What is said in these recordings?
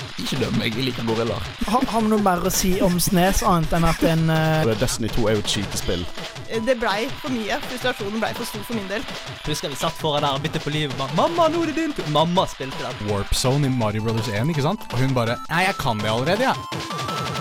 Ikke døm meg, jeg liker gorillaer. Har vi noe mer å si om Snes, annet enn at Destiny 2 jo et skytespill. Det ble for mye. Frustrasjonen ble for stor for min del. Husker vi satt foran der og bytte på livet. Mamma, nå det din tur. Mamma spilte den. Warp Zone i Mario Brothers 1, ikke sant? Og hun bare, nei, jeg kan det allerede, ja.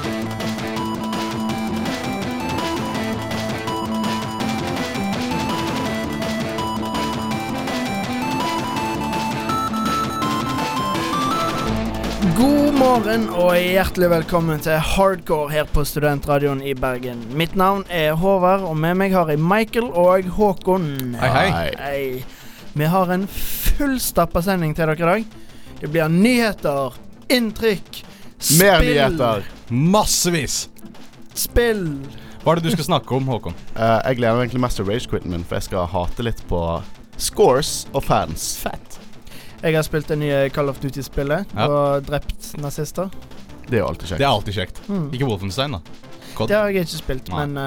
God morgen og hjertelig velkommen til Hardcore her på Studentradioen i Bergen. Mitt navn Håvard, og med meg har jeg Michael og Håkon. Hei. Vi har en fullstappa sending til dere i dag. Det blir nyheter, inntrykk, spill. Mer nyheter. Massevis. Spill. Hva det du skal snakke om, Håkon? Jeg gleder meg egentlig mest til Rage-quitten min, for jeg skal hate litt på scores og fans. Fett. Jeg har spilt det nye Call of Duty-spillet og drept nazister. Det jo alltid kjekt. Det alltid kjekt. Ikke Wolfenstein, da. Det har jeg ikke spilt, men...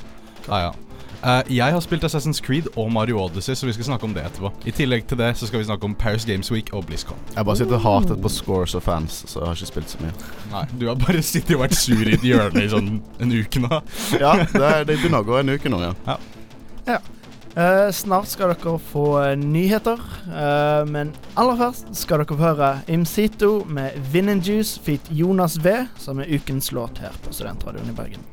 jeg har spilt Assassin's Creed og Mario Odyssey, så vi skal snakke om det etterpå. I tillegg til det så skal vi snakke om Paris Games Week og BlizzCon. Jeg bare sitter og hatet på scores og fans, så jeg har ikke spilt så mye. Nei, du har bare sittet og vært sur i et hjørne i sånn en uke nå. Ja, det begynner å gå en uke nå, ja. Snart skal dere få nyheter, men aller først skal dere få høre Imsito med Vin & Juice feat. Jonas V, som ukens låt her på Studentradioen i Bergen.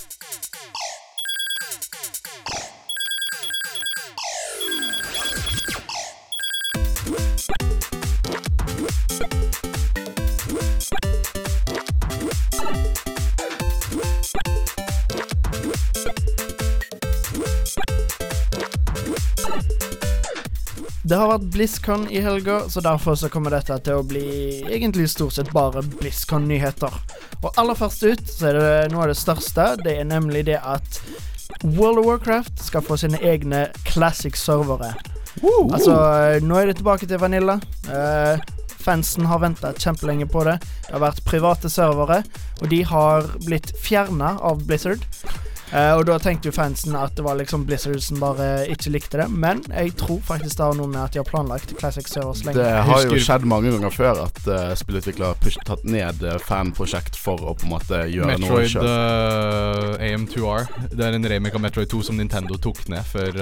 Det har vært BlizzCon i helga, så derfor så kommer dette til å bli egentlig stort sett bare BlizzCon-nyheter. Og aller først ut så det noe av det største. Det nemlig det at World of Warcraft skal få sine egne classic-servere. Altså, nå det tilbake til Vanilla. Fansen har ventet kjempelenge på det. Det har vært private servere, og de har blitt fjernet av Blizzard. Og da tenkte jo fansen at det var liksom Blizzard som bare ikke likte det. Men jeg tror faktisk det har noe med at de har planlagt Classic Servers lenge. Det har jo skjedd mange ganger før at spillutviklere har tatt ned fanprosjekt for å på en måte gjøre noe selv. Metroid AM2R. Det en remake av Metroid 2 som Nintendo tok ned før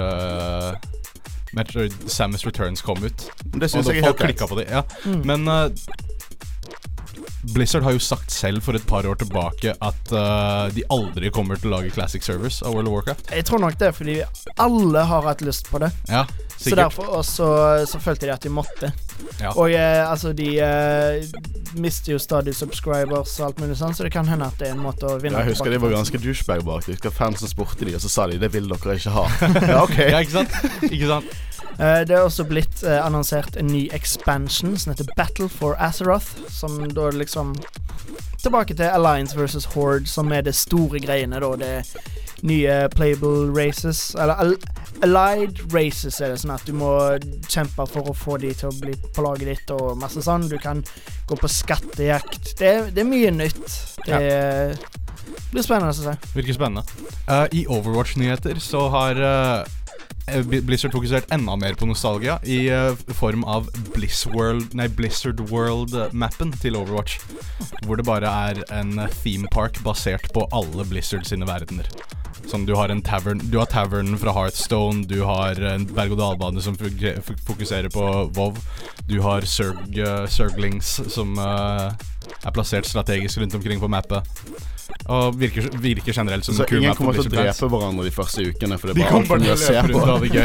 Metroid Samus Returns kom ut. Det synes jeg helt klikket på det, ja. Men Blizzard har jo sagt selv for et par år tilbake at de aldri kommer til å lage classic servers av World of Warcraft. Jeg tror nok det, fordi alle har hatt lyst på det. Ja, sikkert. Så derfor også, så følte de at de måtte. Ja. Og altså de mister jo stadig subscribers og alt mulig sånn, så det kan hende at det en måte å vinne. Jeg husker de var ganske douchebag bak. Jeg husker fansen spurte de, og så sa de, det vil dere ikke ha. Ja, ok. Ja, ikke sant? Det også blitt annonsert en ny expansion som heter Battle for Azeroth, som da liksom tilbake til Alliance vs. Horde, som det store greiene da. Det nye playable races, eller allied races det sånn at du må kjempe for å få de til å bli på laget ditt og masse sånn. Du kan gå på skattejakt. Det mye nytt. Det blir spennende å se. Virker spennende. I Overwatch-nyheter så har Blizzard fokusert enda mer på nostalgia i form av Blizzard World-mappen til Overwatch, hvor det bare en theme park basert på alle Blizzard sine verdener. Sånn, du har tavernen fra Hearthstone, du har en berg-og-dal-bane som fokuserer på WoW, du har Zerglings som plassert strategisk rundt omkring på mappet. Og virker generelt som så en kul ingen map for kommer til å Blizzard fans. drepe hverandre de første ukene, for det De bare kommer altfor mye bare å se løpe på. rundt, det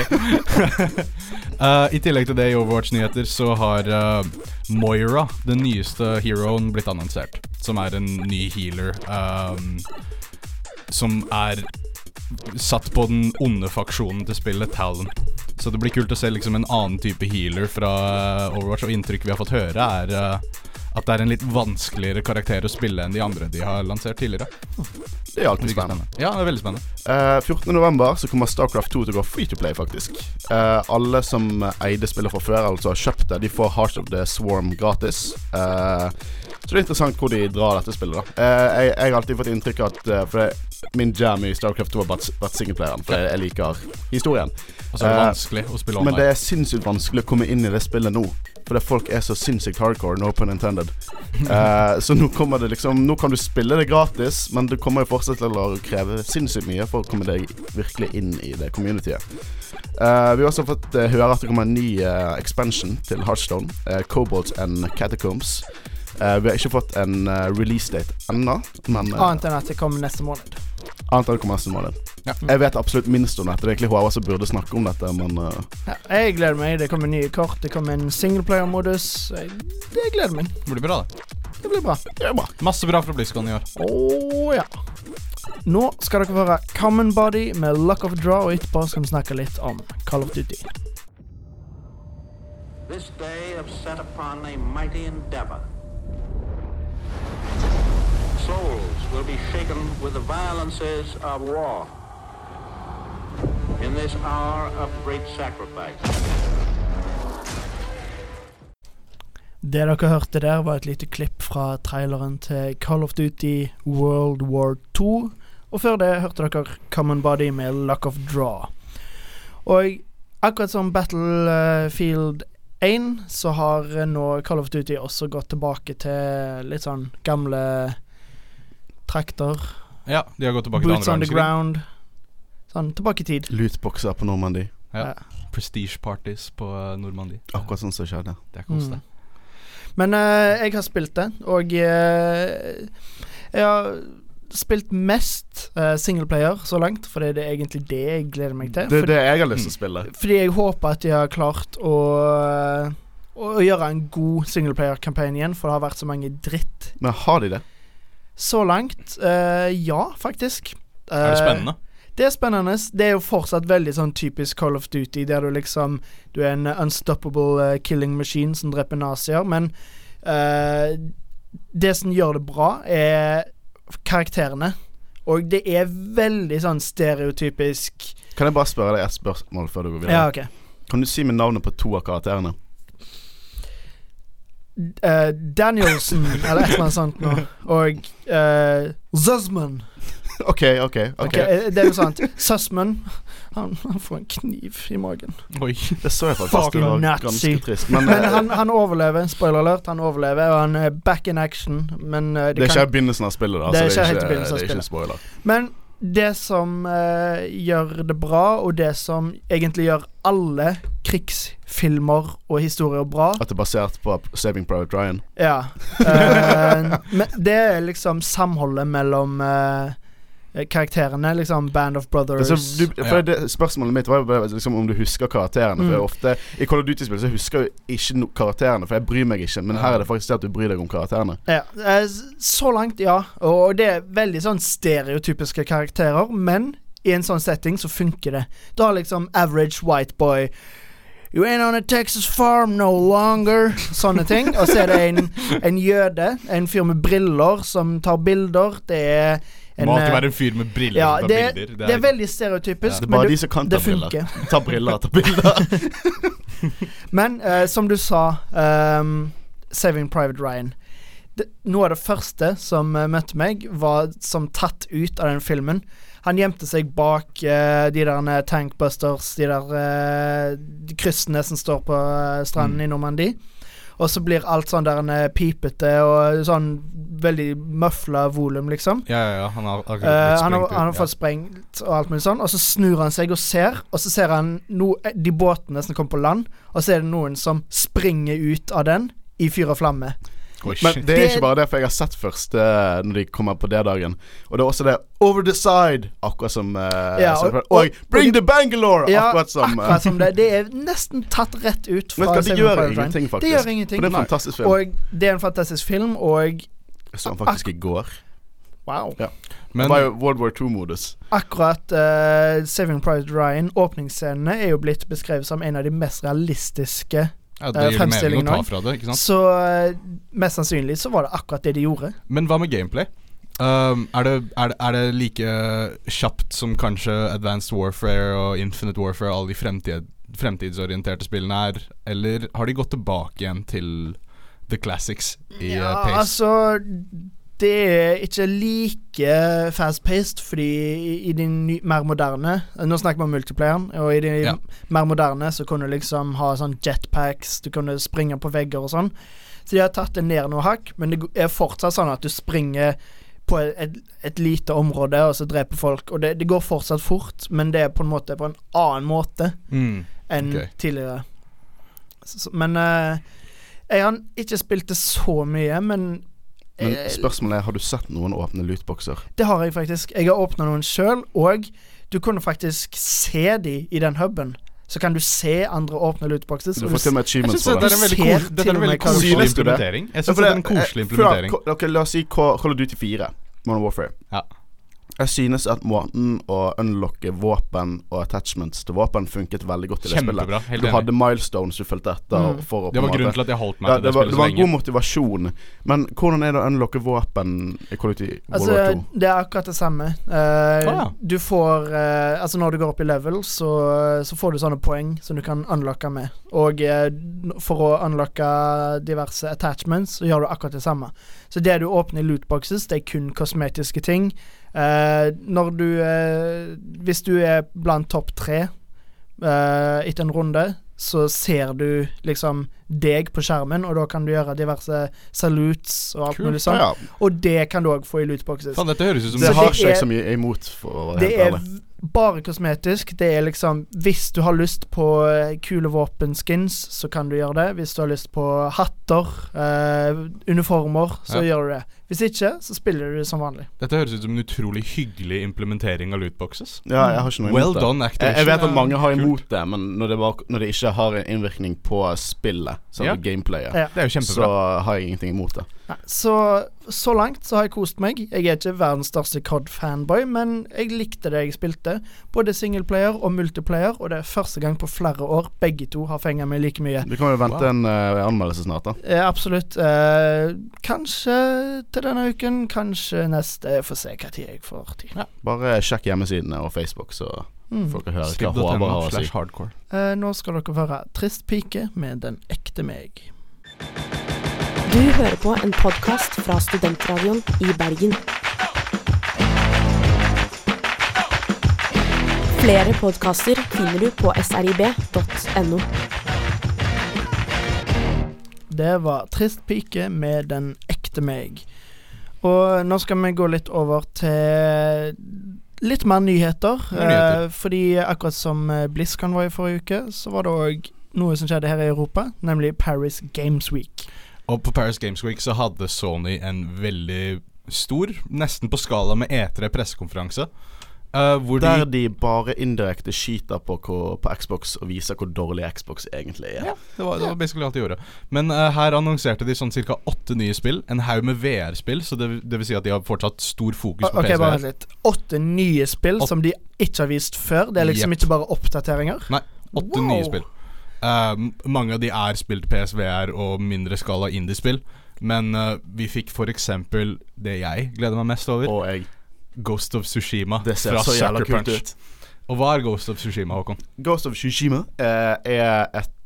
gøy. I tillegg til det i Overwatch-nyheter så har Moira, den nyeste heroen, blitt annonsert, som en ny healer som satt på den onde faksjonen til spillet, Talon. Så det blir kult å se liksom en annen type healer fra Overwatch, og inntrykk vi har fått høre at det en litt vanskeligere karakter å spille enn de andre de har lansert tidligere. Det alltid spennende. Ja, det veldig spennende. 14. november så kommer StarCraft 2 til å gå free to play, faktisk. Alle som eide spillet fra før, altså har kjøpt det, de får Heart of the Swarm gratis. Så det interessant hvor de drar dette spillet da. Jeg har alltid fått inntrykk av at min jam i StarCraft 2 har vært singleplayeren, for jeg liker historien. Og så det vanskelig å spille online. Men det sinnssykt vanskelig å komme inn i det spillet nå, fordi folk så sinnssykt hardcore, no pun intended. Så nå kommer det nå kan du spille det gratis, men du kommer jo fortsatt til å kreve sinnssykt mye for å komme deg virkelig inn i det communityet. Vi har også fått høre at det kommer en ny expansion til Hearthstone, Kobolds and Catacombs. Vi har ikke fått en release date ennå, men annet enn at det kommer neste måned. Ja. Jeg vet absolutt minst om dette. Det egentlig Håvard som burde snakke om dette, men jeg gleder meg. Det kommer nye kort, det kommer en singleplayer-modus. Jeg gleder meg. Det blir bra, det. Det blir bra. Masse bra fra BlizzCon i år. Ja. Nå skal dere høre Common Body med Luck of Draw, og etterpå skal vi snakke litt om Call of Duty. This day have set upon a mighty endeavor. Souls will be shaken with the violences of war in this hour of great sacrifice. Det dere hørte der var et lite klipp fra traileren til Call of Duty World War 2, og før det hørte dere Common Body med Luck of Draw. Og akkurat som Battlefield 1 så har nå Call of Duty også gått tilbake til litt sånn gamle trakter. Ja, de har gått tilbake til Boots on the ground. Sånn, tilbake i tid. Lootboxer på Normandie. Ja. Prestige parties på Normandie. Akkurat sånn som skjedde. Det kos det. Men jeg har spilt det, og jeg har spilt mest singleplayer så langt, for det er egentlig det jeg gleder meg til. Det er det jeg har lyst til å spille. Fordi jeg håper at de har klart å gjøre en god singleplayer-kampanje igjen, for det har vært så mange dritt. Men har de det? Så langt, ja, faktisk. Er det spennende? Det er spennende. Det er jo fortsatt veldig sånn typisk Call of Duty, der du er en unstoppable killing machine som dreper nazier, men det som gjør det bra er karakterene, og det er veldig sånn stereotypisk. Kan jeg bare spørre deg et spørsmål før du går videre? Ja, ok. Kan du si med navnet på 2 av karakterene? Danielson, eller et eller annet sånt nå, og Zussman. Ok. Det er jo sant. Sussman, han får en kniv i magen. Oi, det så jeg faktisk. Det var ganske trist. Men han overlever, spoiler alert, han overlever, og han er back in action. Men det er ikke begynnelsen av spillet da, det så det er ikke spoiler. Men det som gjør det bra, og det som egentlig gjør alle krigsfilmer og historier bra, at det er basert på Saving Private Ryan. Ja. Men det er liksom samholdet mellom karakterene, liksom Band of Brothers. Spørsmålet mitt var liksom om du husker karakterene, for ofte i Call of Duty-spill så husker jeg ikke karakterene, for jeg bryr meg ikke, men her er det faktisk det at du bryr deg om karakterene. Ja, så langt, ja. Og det er veldig sånn stereotypiske karakterer, men i en sånn setting så funker det. Du har liksom average white boy, you ain't on a Texas farm no longer, sånne ting. Og så er det en jøde, en fyr med briller som tar bilder. Det er må alltid være en fyr med briller som tar bilder. Det er veldig stereotypisk, det er bare de som kan ta briller. Ta bilder. Men som du sa, Saving Private Ryan, noe av det første som møtte meg var som tatt ut av den filmen. Han gjemte seg bak de der tankbusters, de der kryssene som står på stranden i Normandie. Og så blir alt sånn der pipete og sånn veldig muffla volum, liksom. Ja, han har fått sprengt og alt mulig sånn. Og så snur han seg og så ser han de båtene som kommer på land, og så er det noen som springer ut av den i fyr og flamme. Men det er ikke bare det, for jeg har sett først når de kommer på det dagen. Og det er også det over the side, akkurat som og bring the Bangalore, akkurat som det. Det er nesten tatt rett ut fra de gjør ingenting, faktisk. Det gjør ingenting. For det er en fantastisk film. Og det er en fantastisk film, og jeg så den faktisk i går. Wow. Ja. Men det var jo World War 2-modus. Akkurat Saving Private Ryan, åpningsscenene er jo blitt beskrevet som en av de mest realistiske det gir mening å ta fra det, ikke sant? Så mest sannsynlig så var det akkurat det de gjorde. Men hva med gameplay? Er det like kjapt som kanskje Advanced Warfare og Infinite Warfare og alle de fremtidsorienterte spillene er, eller har de gått tilbake igjen til the classics i Ja, pace. altså det er ikke like fast-paced, fordi i de mer moderne, nå snakker vi om multiplayeren, og i de mer moderne så kunne du liksom ha sånn jetpacks, du kunne springe på vegger og sånn. Så de har tatt det ned noe hakk, men det er fortsatt sånn at du springer på et lite område og så dreper folk, og det går fortsatt fort, men det er på en måte på en annen måte enn tidligere. Men jeg har ikke spilt det så mye, men spørsmålet har du sett noen åpne lootboxer? Det har jeg faktisk. Jeg har åpnet noen selv, og du kunne faktisk se de i den hubben. Så kan du se andre åpne lootboxes. Du får til og med achievements for det. Dette er en veldig koselig implementering. Jeg synes det er en koselig implementering. Ok, la oss si Call of Duty 4, Modern Warfare. Ja. Jeg synes at måten å unlocke våpen og attachments til våpen funket veldig godt i det spillet. Kjempebra, helt du enig. hadde milestones du følte etter for å Det var grunnen til at jeg holdt meg til det spillet så lenge. Det var en god motivasjon. Men hvordan er det å unlocke våpen i Call of Duty World War 2? Det er akkurat det samme. Du får altså når du går opp i level, så får du sånne poeng som du kan unlocke med. Og for å unlocke diverse attachments, så gjør du akkurat det samme. Så det du åpner i lootboxes, det er kun kosmetiske ting. Når du hvis du er blant topp 3 etter en runde, så ser du liksom deg på skjermen, og da kan du gjøre diverse salutes og alt mulig sånt. Og det kan du også få i lootboxes. Fan, dette høres ut som det har ikke jeg så mye imot for det er bare kosmetisk. Det er liksom, hvis du har lyst på kule våpenskins, så kan du gjøre det. Hvis du har lyst på hatter, uniformer, så gjør du det. Hvis ikke, så spiller du det som vanlig. Dette høres ut som en utrolig hyggelig implementering av lootboxes. Ja, jeg har ikke noe imot well done, Activision. Jeg vet at mange har imot det, men når det ikke har en innvirkning på spillet, gameplayet, det er jo kjempebra. Så har jeg ingenting imot det. Så langt så har jeg kost meg. Jeg er ikke verdens største COD-fanboy, men jeg likte det jeg spilte. Både singleplayer og multiplayer, og det er første gang på flere år begge to har fengt meg like mye. Vi kan jo vente en anmeldelse snart da. Absolutt. Kanskje til denne uken, kanskje neste. Jeg får se hva tid jeg får tid. Bare sjekk hjemmesidene og Facebook, så får dere høre hva Håvard har å si. Nå skal dere høre Trist pike med Den ekte meg. Du hører på en podcast fra Studentradioen i Bergen. Flere podcaster finner du på srib.no. Det var Trist pike med Den ekte meg. Og nå skal vi gå litt over til litt mer nyheter. Fordi akkurat som BlizzCon var i forrige uke, så var det også noe som skjedde her i Europa, nemlig Paris Games Week. Og på Paris Games Week så hadde Sony en veldig stor, nesten på skala med E3 pressekonferanse, hvor der de bare indirekte skyter på Xbox og viser hvor dårlig Xbox egentlig er. Ja, det var basically alt de gjorde. Men her annonserte de sånn cirka 8 nye spill, en haug med VR-spill, så det vil si at de har fortsatt stor fokus på PSVR. Bare litt. 8 nye spill som de ikke har vist før. Det er liksom ikke bare oppdateringer. Nei, 8 nye spill. Mange av de er spilt PSVR og mindre skala indie-spill, men vi fikk for eksempel det jeg gleder meg mest over, og jeg Ghost of Tsushima fra Sucker Punch. Og hva er Ghost of Tsushima, Håkon? Ghost of Tsushima er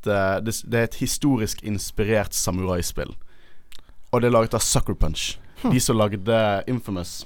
et historisk inspirert samuraispill, og det er laget av Sucker Punch, de som lagde Infamous,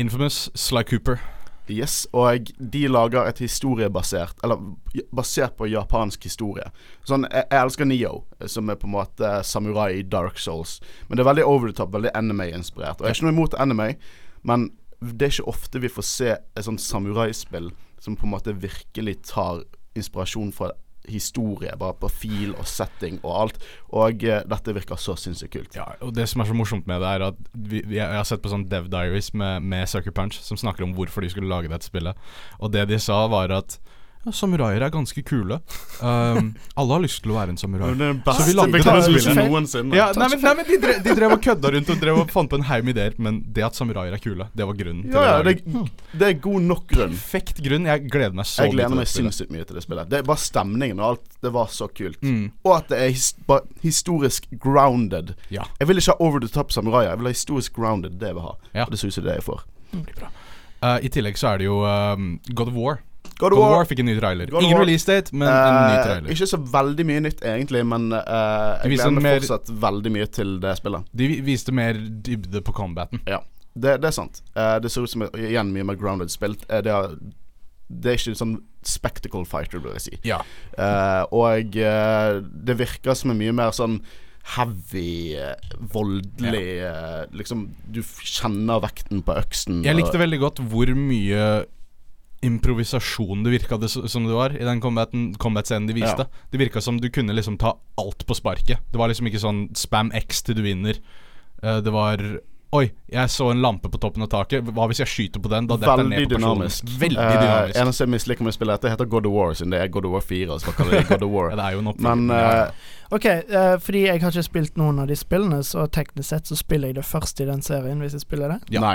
Sly Cooper. Yes, og de lager et historiebasert, eller basert på japansk historie. Sånn, jeg elsker Neo, som er på en måte samurai i Dark Souls, men det er veldig over the top, veldig anime-inspirert. Og jeg er ikke noe imot anime, men det er ikke ofte vi får se et sånt samuraispill som på en måte virkelig tar inspirasjon fra historie, bare på fil og setting og alt, og dette virker så sinnssykt kult. Ja, og det som er så morsomt med det er at jeg har sett på sånn Dev Diaries med Sucker Punch, som snakker om hvorfor de skulle lage dette spillet, og det de sa var at samuraier er ganske kule. Alle har lyst til å være en samurai. Det er den beste begrunnelsen noensinne. Ja, nei, men de drev og kødda rundt og drev og fant på en haug med ideer, men det at samuraier er kule, det var grunnen til det er god nok grunn. Perfekt grunn. Jeg gleder meg så mye til det spillet. Jeg gleder meg sinnssykt mye til det spillet. Det er bare stemningen og alt, det var så kult. Og at det er historisk grounded. Ja. Jeg vil ikke ha over the top samuraier, jeg vil ha historisk grounded, det jeg vil ha. Ja. Det synes jeg det jeg får. I tillegg så er det jo God of War. God of War fikk en ny trailer. Ingen release date, men en ny trailer. Ikke så veldig mye nytt egentlig, men jeg gleder meg fortsatt veldig mye til det spillet. De viste mer dybde på combaten. Ja, det er sant. Det ser ut som igjen mye mer grounded spilt. Det er ikke sånn spectacle fighter, vil jeg si. Ja. Og det virker som mye mer sånn heavy, voldelig, liksom du kjenner vekten på øksen. Jeg likte veldig godt hvor mye improvisasjon det virket som det var i den combat-scenen de viste. Det virket som du kunne liksom ta alt på sparket. Det var liksom ikke sånn spam X til du vinner. Det var oi, jeg så en lampe på toppen av taket. Hva hvis jeg skyter på den? Da detter ned på dynamisk. Veldig dynamisk. Eneste jeg misliker med spillet heter God of War, siden det er God of War 4, så kaller det God of War. Ja, det er jo en oppfølging. Men Ok, fordi jeg har ikke spilt noen av de spillene, så teknisk sett så spiller jeg det først i den serien, hvis jeg spiller det. Nei.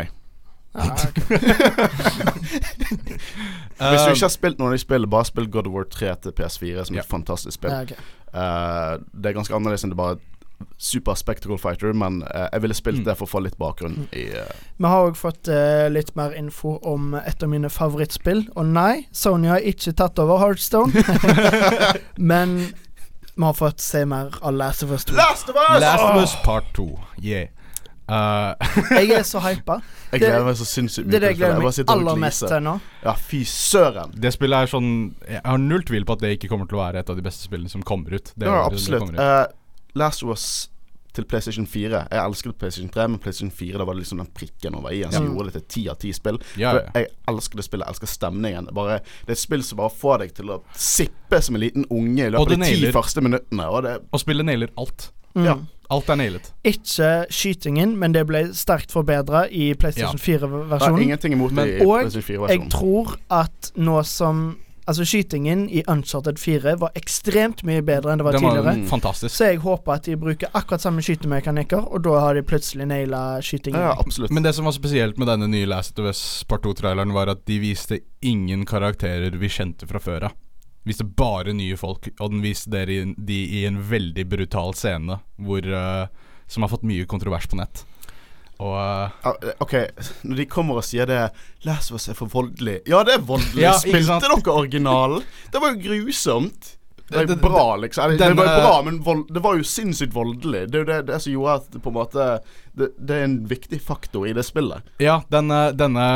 Hvis du ikke har spilt noen av de spillene, bare spill God of War 3 til PS4, som er et fantastisk spill. Det er ganske annerledes enn det bare super spectacle fighter, men jeg ville spilt det for å få litt bakgrunn i Vi har også fått litt mer info om et av mine favorittspill. Og nei, Sony har ikke tatt over Hearthstone. Men vi har fått se mer av Last of Us 2. Last of Us Part 2. Yeah. Jeg er så hypa. Jeg gleder meg så sinnssykt mye. Det er det jeg gleder meg aller mest til nå. Ja, fy søren. Det spillet er sånn, jeg har null tvil på at det ikke kommer til å være et av de beste spillene som kommer ut. Ja, absolutt. Last of Us til PlayStation 4. Jeg elsket PlayStation 3, men PlayStation 4 da var det liksom den prikken over i som gjorde det til 10 av 10 spill. For jeg elsker det spillet, jeg elsker stemningen. Det er et spill som bare får deg til å sippe som en liten unge i løpet av de 10 første minuttene. Og spillet nailer alt. Ja. Alt er nailet. Ikke skytingen, men det ble sterkt forbedret i PlayStation 4-versjonen. Ingenting imot det i PlayStation 4-versjonen. Og jeg tror at nå som altså skytingen i Uncharted 4 var ekstremt mye bedre enn det var tidligere. Fantastisk. Så jeg håper at de bruker akkurat samme skytemekanikker, og da har de plutselig nailet skytingen. Ja, absolutt. Men det som var spesielt med denne nye Last of Us Part 2-traileren, var at de viste ingen karakterer vi kjente fra før av. Viste bare nye folk, og den viste de i en veldig brutal scene som har fått mye kontrovers på nett. Og ok, når de kommer og sier det Last of Us er for voldelig. Ja, det er voldelig. Spilte dere originalen? Det var jo grusomt. Det er bra, liksom. Det var jo bra, men det var jo sinnssykt voldelig. Det er jo det som gjorde at på en måte det er en viktig faktor i det spillet. Ja, denne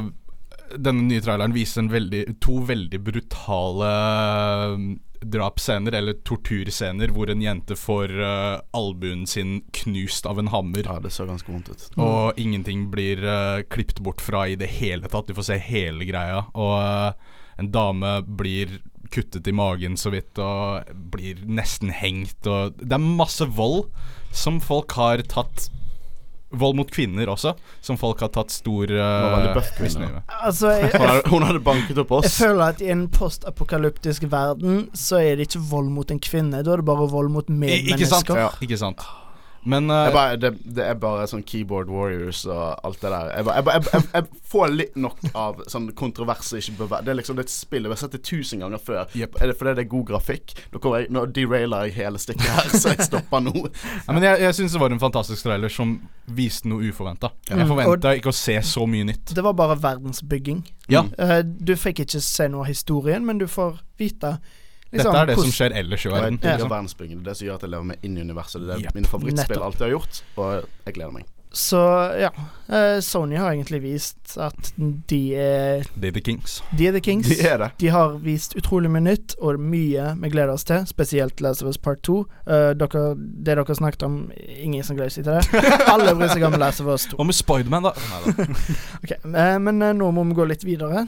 nye traileren viser to veldig brutale drapscener, eller torturscener, hvor en jente får albuen sin knust av en hammer. Ja, det ser ganske vondt ut. Og ingenting blir klippet bort fra i det hele tatt. Du får se hele greia. Og en dame blir kuttet i magen så vidt, og blir nesten hengt. Og det er masse vold som folk har tatt. Vold mot kvinner også, som folk har tatt stor kvinne. Altså, hun hadde banket opp oss. Jeg føler at i en postapokalyptisk verden så er det ikke vold mot en kvinne. Da er det bare vold mot medmennesker. Ikke sant? Men det er bare sånn keyboard warriors og alt det der. Jeg får litt nok av sånn kontroverser. Det er liksom et spill jeg har sett det 1000 ganger før. Er det fordi det er god grafikk? Nå derailer jeg hele stikket her, så jeg stopper nå. Men jeg synes det var en fantastisk trailer som viste noe uforventet. Jeg forventet ikke å se så mye nytt. Det var bare verdensbygging. Du fikk ikke se noe av historien, men du får vite liksom, dette er det som skjer ellers i verden. Det er verdensbygging. Det som gjør at jeg lever meg inn i universet. Det er mine favorittspill alltid har gjort, og jeg gleder meg. Så ja, Sony har egentlig vist at de er the kings. De er the kings. De er det. De har vist utrolig mye nytt, og mye vi gleder oss til, spesielt Last of Us Part 2. Det dere snakket om, ingen som gleder seg til det. Alle bryr seg om Last of Us 2. Og med Spider-Man da. Ok, men nå må vi gå litt videre.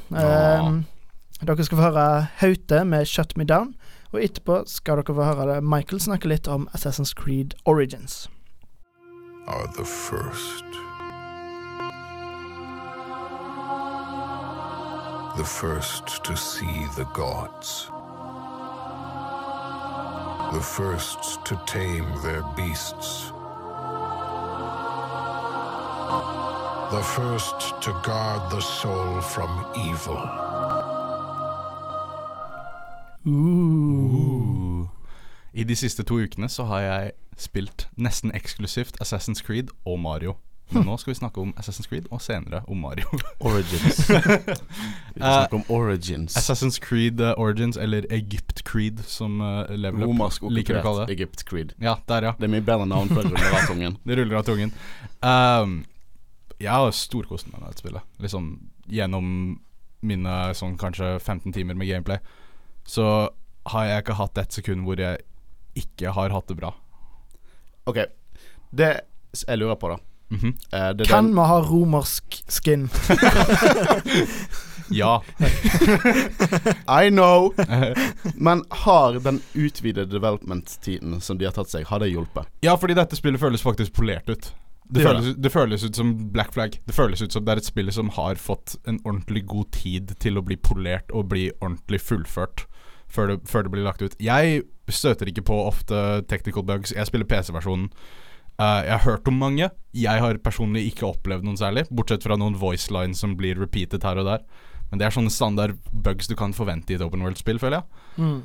Dere skal få høre Haute med Shut Me Down, og etterpå skal dere få høre Michael snakke litt om Assassin's Creed Origins. Are the first. The first to see the gods. The first to tame their beasts. The first to guard the soul from evil. I de siste 2 ukene så har jeg spilt nesten eksklusivt Assassin's Creed og Mario. Men nå skal vi snakke om Assassin's Creed, og senere om Mario. Origins. Vi snakker om Origins. Assassin's Creed Origins, eller Egypt Creed, som Level Up Romersk liker å kalle okkupert det. Egypt Creed. Ja, der ja. Det er mye bedre navn for det ruller av tungen. Det ruller av tungen. Jeg har storkost med dette spillet. Liksom gjennom mine sånn kanskje 15 timer med gameplay, så har jeg ikke hatt et sekund hvor jeg ikke har hatt det bra. Ok, det jeg lurer på da. Det Kan vi ha romersk skin? Ja. I know. Men har den utvidede development-tiden som de har tatt seg, har det hjulpet? Ja, fordi dette spillet føles faktisk polert ut. Det føles ut som Black Flag. Det føles ut som det er et spill som har fått en ordentlig god tid til å bli polert og bli ordentlig fullført før det blir lagt ut. Jeg støter ikke på ofte technical bugs. Jeg spiller PC-versjonen. Jeg har hørt om mange. Jeg har personlig ikke opplevd noen særlig, bortsett fra noen voice lines som blir repeated her og der. Men det er sånne standard bugs du kan forvente i et open world-spill, føler jeg.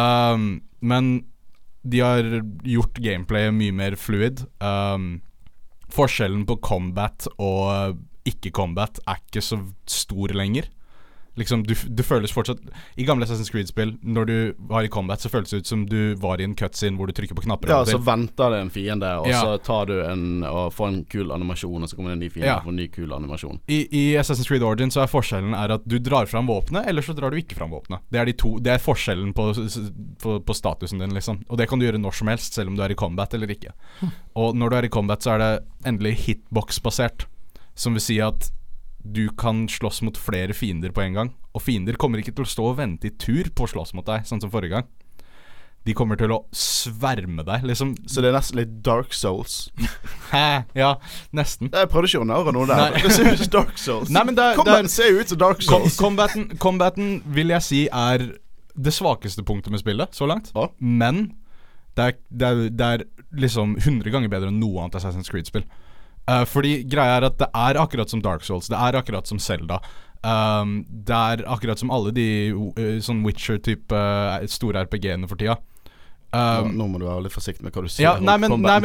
Men de har gjort gameplayet mye mer fluid. Forskjellen på combat og ikke-combat er ikke så stor lenger. Liksom, du føles fortsatt i gamle Assassin's Creed-spill, når du var i combat, så føles det ut som du var i en cutscene hvor du trykker på knapper. Ja, så venter det en fiende, og så tar du og får en kul animasjon, og så kommer det en ny fiende og får en ny kul animasjon. I Assassin's Creed Origins så er forskjellen at du drar fram våpenet, eller så drar du ikke fram våpenet. Det er forskjellen på statusen din, liksom. Og det kan du gjøre når som helst, selv om du er i combat eller ikke. Og når du er i combat, så er det endelig hitbox-basert, som vil si at du kan slåss mot flere fiender på en gang. Og fiender kommer ikke til å stå og vente i tur på å slåss mot deg, sånn som forrige gang. De kommer til å sverme deg, liksom. Så det er nesten litt Dark Souls. Ja, nesten. Jeg prøvde ikke å nøre noe der. Det ser ut som Dark Souls. Nei, men Combaten ser ut som Dark Souls. Combaten vil jeg si er det svakeste punktet med spillet, så langt. Men det er liksom 100 ganger bedre enn noe annet Assassin's Creed-spill. Fordi greia er at det er akkurat som Dark Souls, det er akkurat som Zelda, det er akkurat som alle de sånn Witcher-type store RPG-ene for tida. Nå må du være litt forsiktig med hva du sier. Nei,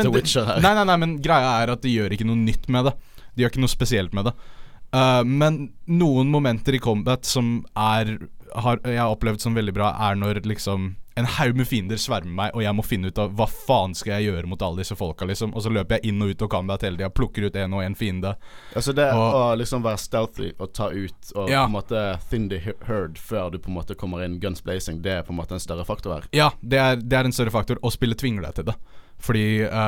men greia er at de gjør ikke noe nytt med det. De gjør ikke noe spesielt med det. Men noen momenter i combat som jeg har opplevd som veldig bra, er når liksom en haug med fiender svermer meg, og jeg må finne ut av hva faen skal jeg gjøre mot alle disse folka, liksom. Og så løper jeg inn og ut og combat hele tiden, plukker ut en og en fiende. Altså det å liksom være stealthy og ta ut og på en måte thin the herd før du på en måte kommer inn guns blazing, det er på en måte en større faktor her. Ja, det er en større faktor, og spillet tvinger deg til det. Fordi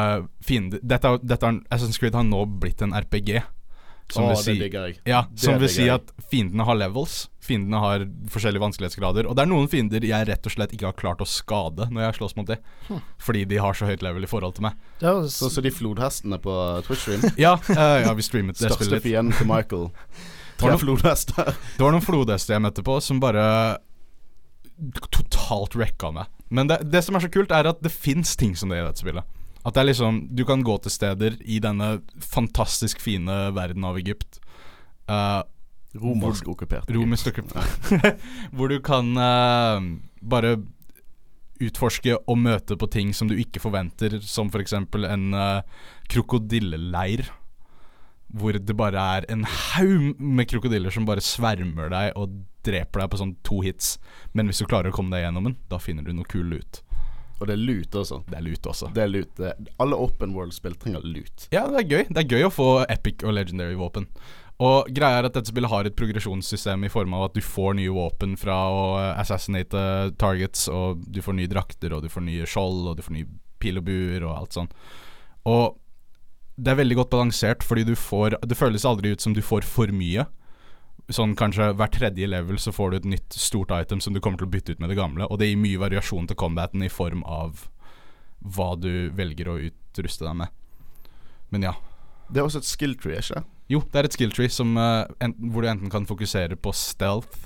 Assassin's Creed har nå blitt en RPG. Som vil si at fiendene har levels. Fiendene har forskjellige vanskelighetsgrader. Og det er noen fiender jeg rett og slett ikke har klart å skade når jeg slåss mot dem, fordi de har så høyt level i forhold til meg. Så de flodhestene på Twitch-stream? Ja, vi streamet det spillet litt. Største fienden til Michael. 3 flodhester. Det var noen flodhester jeg møtte på som bare totalt wrecka meg. Men det som er så kult, er at det finnes ting som det i dette spillet. At det er liksom, du kan gå til steder i denne fantastisk fine verden av Egypt. Romersk okkupert. Hvor du kan bare utforske og møte på ting som du ikke forventer, som for eksempel en krokodilleleir. Hvor det bare er en haug med krokodiller som bare svermer deg og dreper deg på sånn 2 hits. Men hvis du klarer å komme deg gjennom den, da finner du noe kul loot. Og det er loot også. Det er loot. Alle open world-spill trenger loot. Ja, det er gøy. Det er gøy å få epic og legendary våpen. Og greia er at dette spillet har et progresjonssystem i form av at du får nye våpen fra å assassinate targets, og du får nye drakter, og du får nye skjold, og du får nye pil og buer, og alt sånn. Og det er veldig godt balansert, fordi det føles aldri ut som du får for mye. Sånn kanskje hver 3. level så får du et nytt stort item som du kommer til å bytte ut med det gamle, og det gir mye variasjon til combaten i form av hva du velger å utruste deg med. Men ja. Det er også et skill tree, ikke? Jo, det er et skill tree hvor du enten kan fokusere på stealth,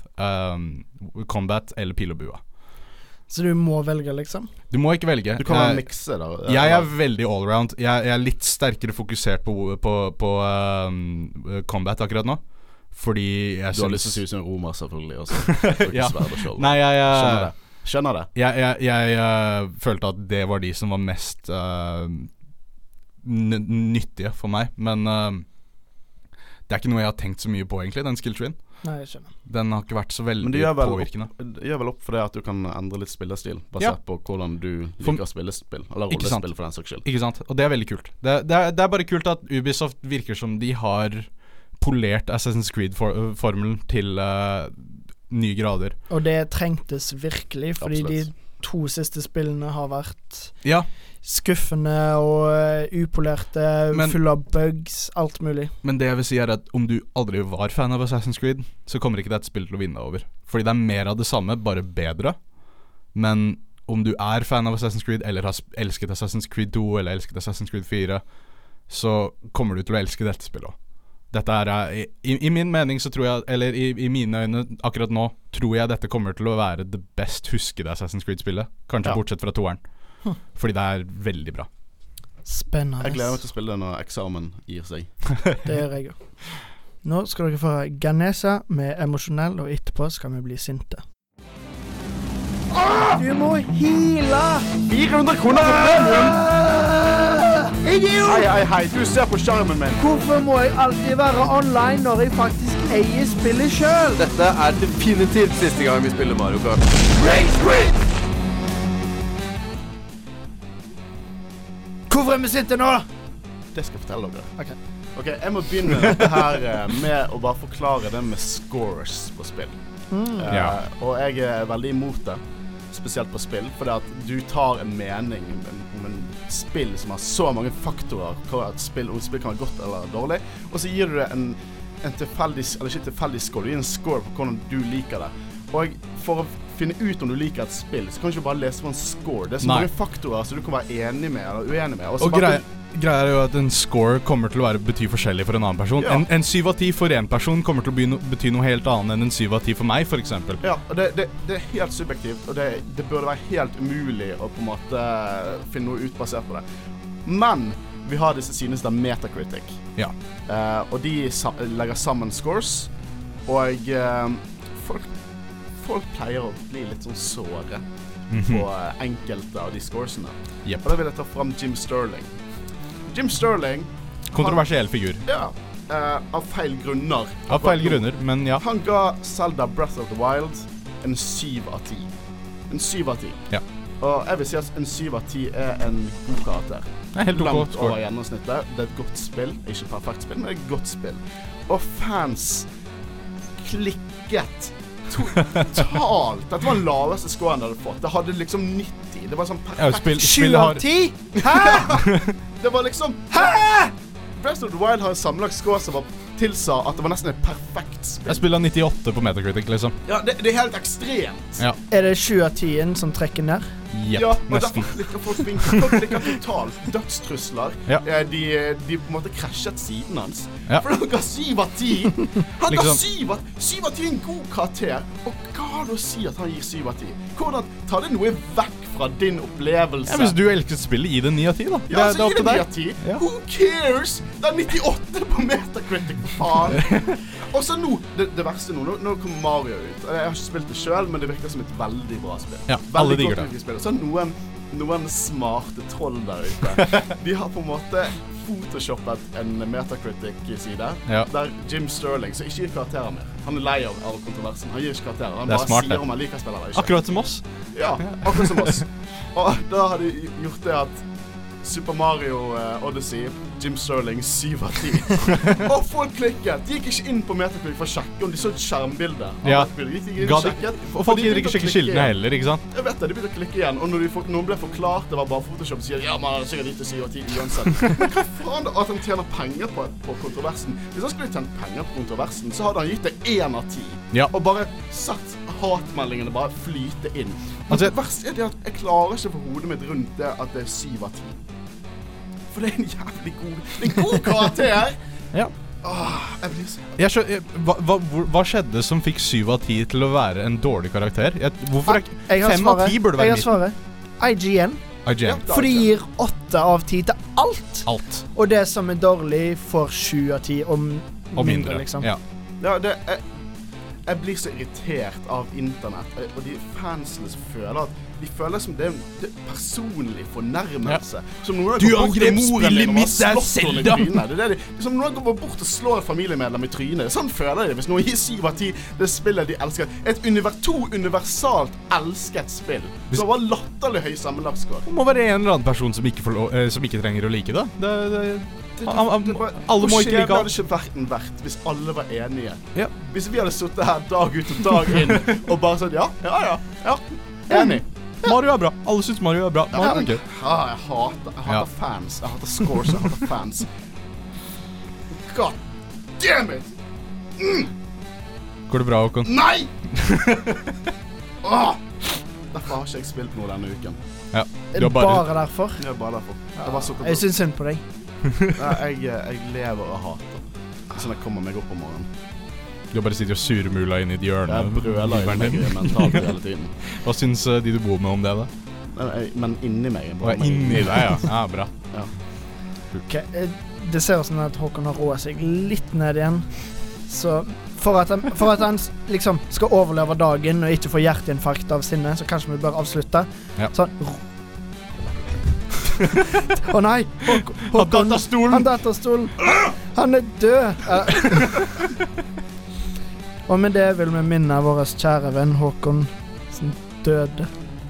combat eller pil og bua. Så du må velge, liksom? Du må ikke velge. Du kan mikse da. Jeg er veldig allround. Jeg er litt sterkere fokusert på combat akkurat nå. Fordi jeg du har lyst til å si ut som en romer, selvfølgelig også. Nei, skjønner det. Jeg følte at det var de som var mest nyttige for meg. Men Det er ikke noe jeg har tenkt så mye på egentlig, den skilltreen. Nei, jeg skjønner. Den har ikke vært så veldig påvirkende. Det gjør vel opp for det at du kan endre litt spillestil, basert på hvordan du liker å spille spill, eller rollespill for den saks skyld. Ikke sant, og det er veldig kult. Det er bare kult at Ubisoft virker som de har polert Assassin's Creed-formelen til nye grader. Og det trengtes virkelig, fordi Absolutt. de 2 siste spillene har vært Ja, skuffende og upolerte, fulle av bugs, alt mulig. men det jeg vil si er at om du aldri var fan av Assassin's Creed, så kommer ikke det et spill til å vinne over. Fordi det er mer av det samme, bare bedre. Men om du er fan av Assassin's Creed, eller har elsket Assassin's Creed 2, eller elsket Assassin's Creed 4, så kommer du til å elske dette spillet også. Dette i min mening så tror jeg, eller i mine øyne akkurat nå, tror jeg dette kommer til å være det best huskede Assassin's Creed-spillet. Kanskje bortsett fra 2'eren. Fordi det er veldig bra. Spennende. Jeg gleder meg til å spille det når eksamen gir seg. Det gjør jeg jo. Nå skal dere få Ganesa med emosjonell, og etterpå skal vi bli sinte. Du må heale! 400 kroner for premium! Idiot! Hei, du ser på skjermen min. Hvorfor må jeg alltid være online når jeg faktisk eier spillet selv? Dette er definitivt siste gang vi spiller Mario Kart. Hvorfor er vi sinte nå? Det skal jeg fortelle dere. Ok, jeg må begynne dette her med å bare forklare det med scores på spill. Og jeg er veldig imot det, spesielt på spill, fordi at du tar en mening om en spill som har så mange faktorer, om spill kan være godt eller dårlig, og så gir du det en tilfeldig, eller ikke tilfeldig score, du gir en score på hvordan du liker det. Og for å finne ut om du liker et spill, så kan du ikke bare lese på en score. Det er så mange faktorer så du kan være enig med eller uenig med. Og greia er jo at en score kommer til å bety forskjellig for en annen person. En 7 av 10 for en person kommer til å bety noe helt annet enn en 7 av 10 for meg, for eksempel. Ja, og det er helt subjektivt, og det burde være helt umulig å på en måte finne noe ut basert på det. Men vi har disse sidene som er Metacritic. Ja. Og de legger sammen scores, og folk pleier å bli litt sånn såre på enkelte av de scoresene. Yep. Og da vil jeg ta frem Jim Sterling. Jim Sterling kontroversiell figur. Ja, av feil grunner. Av feil grunner, men ja. Han ga Zelda Breath of the Wild en 7 av 10. En 7 av 10. Ja. Og jeg vil si at en 7 av 10 er en god karakter. Det er helt langt over gjennomsnittet. Det er et godt spill. Ikke perfekt spill, men et godt spill. Og fans klikket totalt. Dette var den laveste scoren jeg hadde fått. Det hadde liksom 90. Det var sånn perfekt. 7 av 10? Hæ? Det var liksom hæ? Breath of the Wild har en sammenlagt score som tilsa at det var nesten et perfekt spill. Jeg spiller 98 på Metacritic, liksom. Ja, det er helt ekstremt. Ja. Er det 7 av 10 som trekker ned? Yep, ja, og nesten. derfor klikker folk vinker. Folk klikker totalt. Dødstrusler. Ja. De på en måte krasjet siden hans. Ja. For han ga 7 av 10. Han ga Liksom. 7 av 10 en god karakter. Og hva har du å si at han gir 7 av 10? Hvordan tar det noe vekk fra din opplevelse? Ja, hvis du elsker spillet, gi det 9 av 10 da. Ja, det er opp til deg. 10. Ja. Who cares? Det er 98 på Metacritic, for faen. Og så nå, det verste nå kommer Mario ut. Jeg har ikke spilt det selv, men det virker som et veldig bra spill. Ja, alle digger det. Så noen smarte troll der ute. De har på en måte photoshoppet en Metacritic-side, der Jim Sterling, så ikke gir karakterer mer. Han er lei av kontroversen. Han gir ikke karakterer. Han bare smart, sier om han liker spiller eller ikke. Akkurat som oss. Ja, akkurat som oss. Og da har de gjort det at Super Mario Odyssey, Jim Sterling, 7 av 10. Og folk klikket. De gikk ikke inn på Metacritic for å sjekke om de så et skjermbilde. Ja. Og folk gidder ikke sjekke skildene heller, ikke sant? Jeg vet det, de begynte å klikke igjen. Og når noen ble forklart det var bare Photoshop, så sier de, ja, man har sikkert gitt det 7 av 10 uansett. Men hva faen at han tjener penger på kontroversen? Hvis han skulle tjent penger på kontroversen, så hadde han gitt det 1 av 10. Ja. Og bare satt hatmeldingene bare flyte inn. Altså, det verste er det at jeg klarer ikke for hodet mitt rundt det at det er 7 av 10. For det er en jævlig god karakter. Ja. Jeg blir så... Hva skjedde som fikk 7 av 10 til å være en dårlig karakter? Hvorfor er 5 av 10 burde være midt? Jeg har svaret. IGN. For de gir 8 av 10 til alt. Og det som er dårlig får 7 av 10 og mindre, liksom. Ja, jeg blir så irritert av internett og de fansene som føler at de føler som det er en personlig fornærmelse. Som noen Du går bort til angrep moren din spillet og mitt, det er slåss henne i Zelda. trynet. Det er som noen går bort og slår et familiemedlem i trynet. Sånn føler de hvis noen gir 7 av 10 det spillet de elsker. To universalt elsket spill. Så det var latterlig høy sammenlagtskår. Det må være en eller annen person som ikke, som ikke trenger å like det. Alle må ikke like Det hadde alt. ikke vært en verdt hvis alle var enige. Ja. Hvis vi hadde suttet her dag ut og dag inn og bare sånn, ja, enig. Mario er bra. Alle synes Mario er bra. Mario er gøy. Jeg hater fans. Jeg hater scores, jeg hater fans. God damn it! Går det bra, Håkon? Nei! Derfor har ikke jeg spilt noe denne uken. Ja. Er det bare derfor? Det er bare derfor. Jeg bare suttet Jeg synes synd på deg. jeg lever og hater. Sånn jeg kommer meg opp om morgenen. Du har bare sittet og surmula inn i et hjørne. Jeg brøler i meg mentalt hele tiden. Hva synes de du bor med om det da? Men inni meg. Inni deg, ja. Ja, bra. Ja. Okay. Det ser ut som at Håkon har roet seg litt ned igjen. Så for at han liksom skal overleve dagen og ikke få hjerteinfarkt av sinne, så kanskje vi bør avslutte. Ja. Sånn. Å nei! Håkon, han datastolen. Han er død. Og med det vil vi minne vår kjære venn Håkon som døde.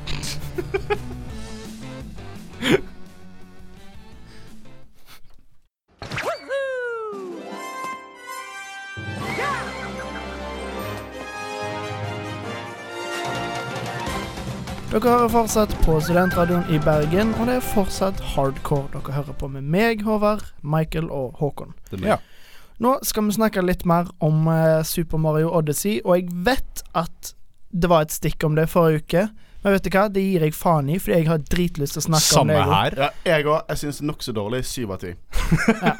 Dere hører fortsatt på Studentradioen i Bergen, og det er fortsatt hardcore dere hører på med meg, Håvard, Michael og Håkon. Ja. Nå skal vi snakke litt mer om Super Mario Odyssey, og jeg vet at det var et stikk om det forrige uke, men vet du hva? Det gir jeg faen i, fordi jeg har dritlyst til å snakke om det. Samme her. Ja, jeg også. Jeg synes det er nok så dårlig. 7 av 10. Ja.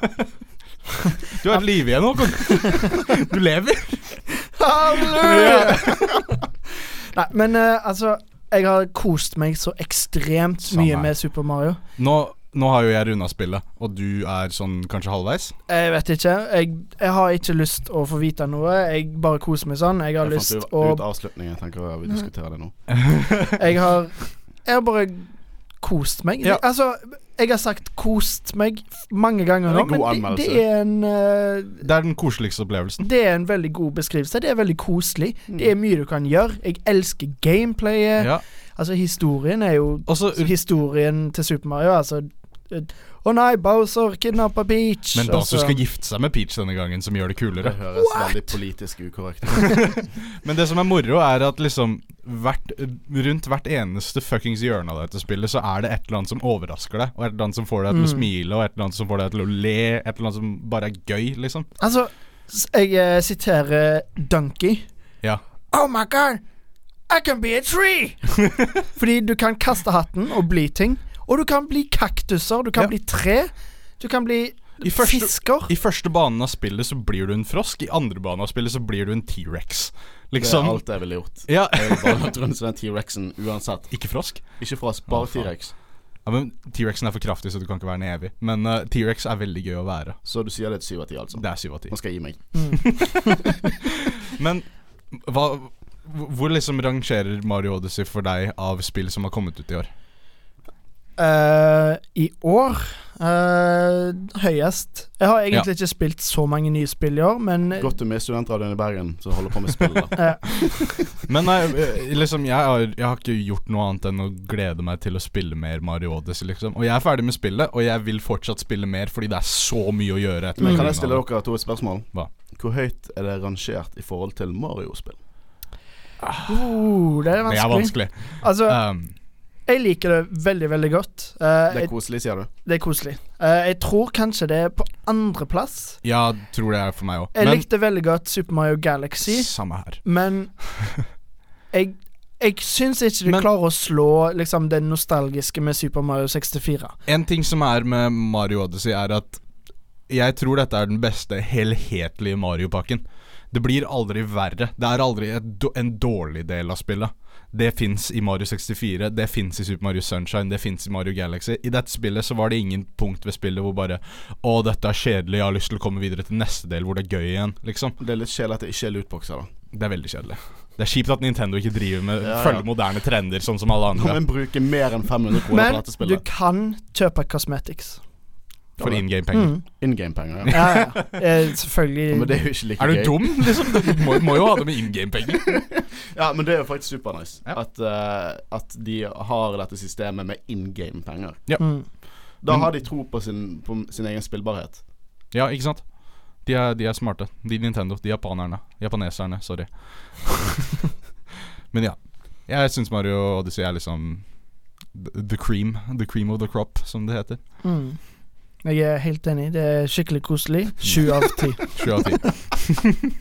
Du har et liv igjen, Håkon. Du lever. Halleluja! Nei, men altså, jeg har kost meg så ekstremt mye med Super Mario. Nå har jo jeg rundet spillet, og du er sånn kanskje halvveis? Jeg vet ikke. Jeg har ikke lyst å få vite noe. Jeg bare koser meg sånn. Jeg har lyst å ut avslutningen, jeg tenker vi diskuterer det nå. Jeg har bare kost meg. Ja. Altså, jeg har sagt kost meg mange ganger nå, men det er en det er den koseligste opplevelsen. Det er en veldig god beskrivelse. Det er veldig koselig. Det er mye du kan gjøre. Jeg elsker gameplayet. Ja. Altså, historien er jo også, historien til Super Mario. Altså, å nei, Bowser kidnapper Peach. Men Bowser skal gifte seg med Peach denne gangen, som gjør det kulere. Det høres veldig politisk ukorrekt. Men det som er moro er at liksom rundt hvert eneste fuckings hjørne av dette spillet, så er det et eller annet som overrasker deg, og et eller annet som får deg til å smile, og et eller annet som får deg til å le, et eller annet som bare er gøy, liksom. Altså, jeg siterer Donkey. Ja. Oh my god, I can be a tree! Fordi du kan kaste hatten og bli ting. Og du kan bli kaktuser, du kan bli tre, du kan bli fisker. I første banen av spillet så blir du en frosk, i andre banen av spillet så blir du en T-Rex. Liksom. Det er alt jeg ville gjort. Ja. Jeg vil bare løpt rundt som den T-Rexen uansett. Ikke frosk? Ikke frosk, bare T-Rex. Ja, men T-Rexen er for kraftig, så du kan ikke være den evig. Men T-Rex er veldig gøy å være. Så du sier det er 7 av 10 altså? Det er 7 av 10. Nå skal jeg gi meg. Men hvor liksom rangerer Mario Odyssey for deg av spill som har kommet ut i år? I år høyest. Jeg har egentlig ikke spilt så mange nye spill i år, men Godt du med Studentradioen i Bergen som holder på med spill da. Men liksom jeg har ikke gjort noe annet enn å glede meg til å spille mer Mario Odyssey liksom. Og jeg er ferdig med spillet, og jeg vil fortsatt spille mer fordi det er så mye å gjøre etter Kan jeg stille dere et spørsmål? Hva? Hvor høyt er det rangert i forhold til Mario-spill? Det er vanskelig. Det er vanskelig. Altså jeg liker det veldig, veldig godt. Det er koselig, sier du? Det er koselig. Jeg tror kanskje det er på andre plass. Ja, tror det er for meg også. Jeg likte veldig godt Super Mario Galaxy. Samme her. Men jeg synes ikke de klarer å slå liksom det nostalgiske med Super Mario 64. En ting som er med Mario Odyssey er at jeg tror dette er den beste helhetlige Mario-pakken. Det blir aldri verre. Det er aldri en dårlig del av spillet. Det finnes i Mario 64, det finnes i Super Mario Sunshine, det finnes i Mario Galaxy. I dette spillet så var det ingen punkt ved spillet hvor bare dette er kjedelig, jeg har lyst til å komme videre til neste del hvor det er gøy igjen, liksom. Det er litt kjedelig at det ikke er lootboxer da. Det er veldig kjedelig. Det er kjipt at Nintendo ikke driver med følger moderne trender, sånn som alle andre. Kan vi bruke mer enn 500 kroner på dette spillet? Men du kan kjøpe cosmetics. For in-game-penger. In-game-penger, ja. Selvfølgelig. Ja, men det er jo ikke like gøy. Er du gøy. dum? Liksom? Du må jo ha det med in-game-penger. Ja, men det er jo faktisk super nice at de har dette systemet med in-game-penger. Ja. Da har de tro på sin egen spillbarhet. Ja, ikke sant? De er smarte. De Nintendo, de japaneserne, sorry. Men ja, jeg synes Mario Odyssey er liksom the cream of the crop, som det heter. Jeg er helt enig. Det er skikkelig koselig. 7 av 10. 7 av 10.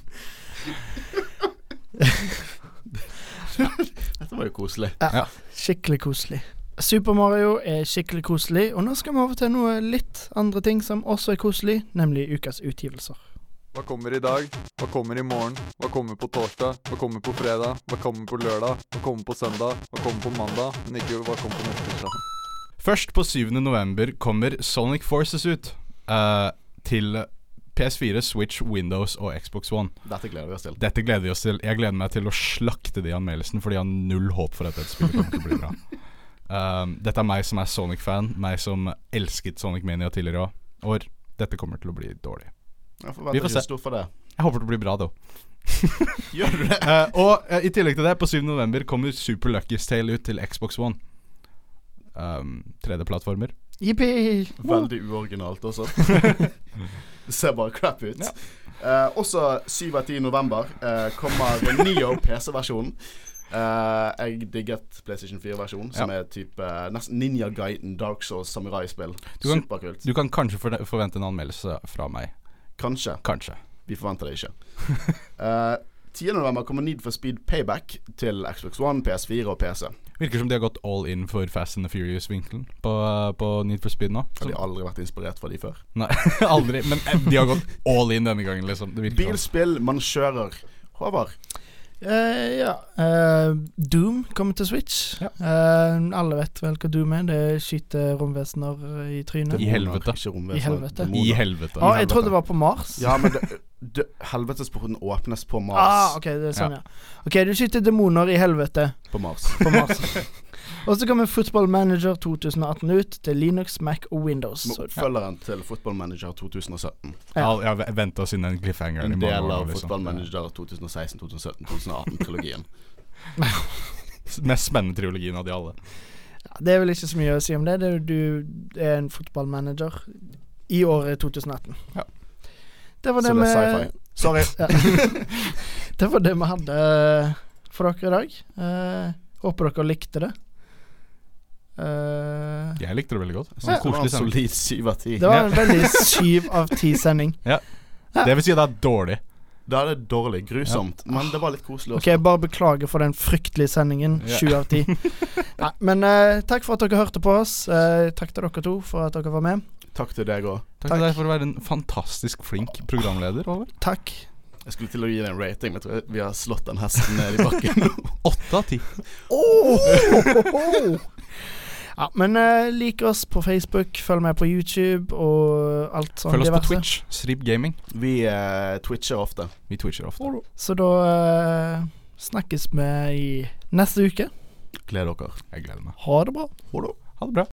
Dette var jo koselig. Ja, skikkelig koselig. Super Mario er skikkelig koselig, og nå skal vi over til noe litt andre ting som også er koselig, nemlig ukas utgivelser. Hva kommer i dag? Hva kommer i morgen? Hva kommer på torsdag? Hva kommer på fredag? Hva kommer på lørdag? Hva kommer på søndag? Hva kommer på mandag? Men ikke hva kommer på neste tirsdag. Først på 7. november kommer Sonic Forces ut til PS4, Switch, Windows og Xbox One. Dette gleder vi oss til. Jeg gleder meg til å slakte de anmeldelsen, fordi jeg har null håp for at dette spillet kommer til å bli bra. Dette er meg som er Sonic-fan, meg som elsket Sonic Mania tidligere år. Dette kommer til å bli dårlig. Vi får se. For det. Jeg håper det blir bra da. Gjør du det? Og i tillegg til det, på 7. november kommer Super Lucky's Tale ut til Xbox One. 3D-plattformer. Yippie! Veldig uoriginalt også. Det ser bare crap ut. Også 7. av 10. november kommer Neo PC-versjonen. Jeg digget PlayStation 4-versjonen, som er type nesten Ninja Gaiden, Dark Souls, samurai-spill. Superkult. Du kan kanskje forvente en anmeldelse fra meg. Kanskje. Vi forventer det ikke. 10. november kommer Need for Speed Payback til Xbox One, PS4 og PC. Virker som de har gått all in for Fast and the Furious-vinkelen på Need for Speed nå. Har de aldri vært inspirert fra de før? Nei, aldri. Men de har gått all in denne gangen, liksom. Bilspill, man kjører. Håvard? Doom kommer til Switch. Alle vet vel hva Doom er. Det skyter romvesener i trynet. I helvete. I helvete. Jeg trodde det var på Mars. Ja, men helvetesporten åpnes på Mars. Ok, det er sånn, ja. Ok, du skyter demoner i helvete på Mars. Og så kommer Football Manager 2018 ut til Linux, Mac og Windows. Oppfølgeren til Football Manager 2017. Ja, vent oss inn en cliffhanger. En del av Football Manager 2016, 2017, 2018-trilogien. Mest spennende trilogien av de alle. Ja, det er vel ikke så mye å si om det. Du er en fotballmanager i året 2018. Ja. Det var det så det er sci-fi. Sorry. Det var det vi hadde for dere i dag. Håper dere likte det. Jeg likte det veldig godt. Det var en solid 7 av 10. Det var en veldig 7 av 10 sending. Ja. Det vil si at det er dårlig. Da er det dårlig, grusomt. Men det var litt koselig også. Ok, bare beklager for den fryktelige sendingen. 7 av 10. Nei, men takk for at dere hørte på oss. Takk til dere to for at dere var med. Takk til deg også. Takk til deg for å være en fantastisk flink programleder, Oliver. Takk. Jeg skulle til å gi deg en rating, men jeg tror vi har slått den hesten ned i bakken. 8 av 10. Ja, men lik oss på Facebook, følg med på YouTube og alt sånt. Følg oss på Twitch, Srib Gaming. Vi twitcher ofte. Så da snakkes vi i neste uke. Gleder dere. Jeg gleder meg. Ha det bra. Ha det. Ha det bra.